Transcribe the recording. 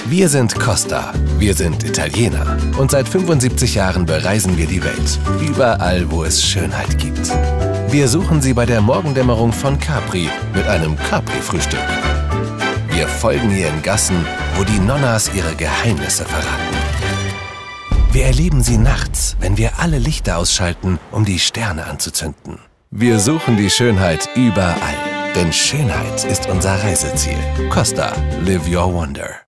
Wir sind Costa. Wir sind Italiener. Und seit 75 Jahren bereisen wir die Welt. Überall, wo es Schönheit gibt. Wir suchen sie bei der Morgendämmerung von Capri mit einem Capri-Frühstück. Wir folgen ihr in Gassen, wo die Nonnas ihre Geheimnisse verraten. Wir erleben sie nachts, wenn wir alle Lichter ausschalten, um die Sterne anzuzünden. Wir suchen die Schönheit überall, denn Schönheit ist unser Reiseziel. Costa, live your wonder.